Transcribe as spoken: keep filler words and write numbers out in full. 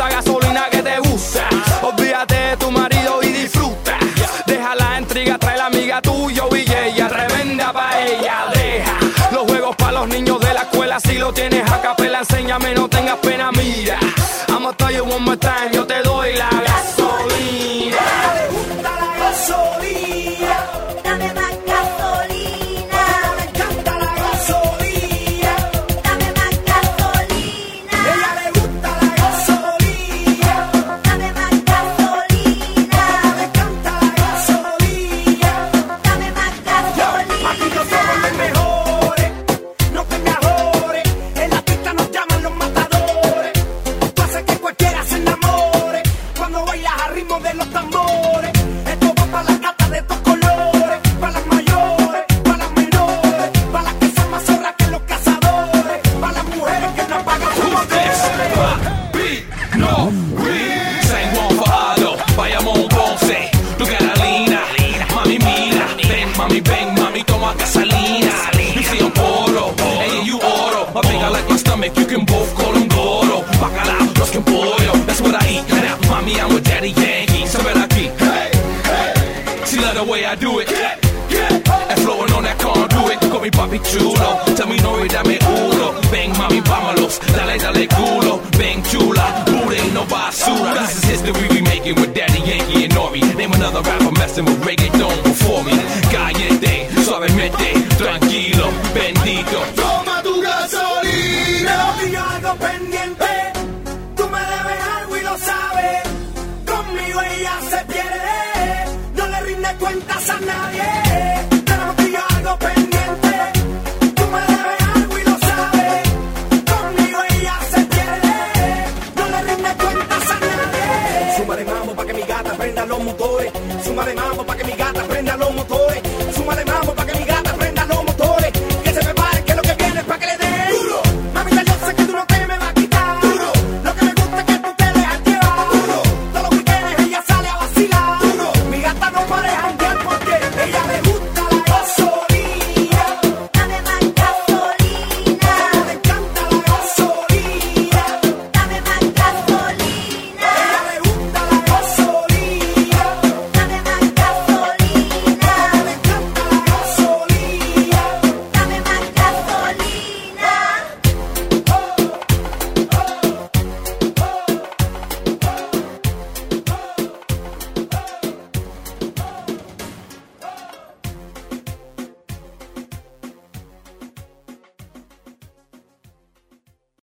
gasolina que te gusta. Olvídate de tu marido y disfruta. Deja la intriga, trae la amiga tuya y ella tremenda pa' ella. Deja los juegos pa' los niños de la escuela. Si lo tienes a capela, enséñame, no tengas pena, mira. I'ma tell you one more time, yo te doy la gasolina. Le gusta la gasolina. Dame más gasolina. Le encanta la gasolina. Dame más gasolina. Ella le gusta la gasolina. Dame más gasolina. Le encanta la gasolina. Dame más gasolina. Aquí no somos los mejores, no te me ahorres. En la pista nos llaman los matadores. Tú haces que cualquiera se enamore cuando bailas al ritmo de los tambores. Esto va para las gatas de estos colores, para las mayores, para las menores, para las que son más zorras que los cazadores, para las mujeres que no pagan sus motores. No, Saint Juan Fajardo, Bayamón, Ponce, tu Carolina, mami mira, ven mami ven mami toma gasolina, you see I'm poro, hey you oro, my big I like my stomach, you can both call them Goro, bacalao, los que pollo, that's what I eat, now mami I'm with Daddy Yankee, so ven aquí, hey, hey, she love the way I do it, and flowing on that conduit, call me papi chulo, tell me no y dame uno, ven mami vámonos, dale dale culo, ven chula, booty no basura, this is history we making with Daddy Yankee and Nori, name another rapper messing with reggaeton before me, caliente, suavemente, tranquilo, bendito, Toma tu gasolina. Te digo algo pendiente. Tú me debes algo y lo sabes. Conmigo ella se pierde. No le rinde cuentas a nadie.